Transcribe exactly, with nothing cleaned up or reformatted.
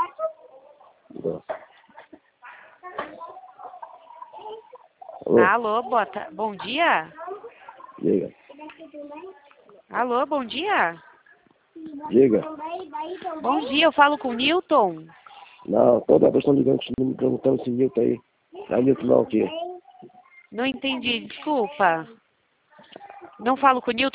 Alô, Alô, boa ta... bom dia? diga, Alô, bom dia? diga. Bom dia, eu falo com o Newton. Não, toda vez estão ligando, me perguntando se Nilton aí. Não é Nilton não, aqui. Não entendi, desculpa. Não falo com o Newton.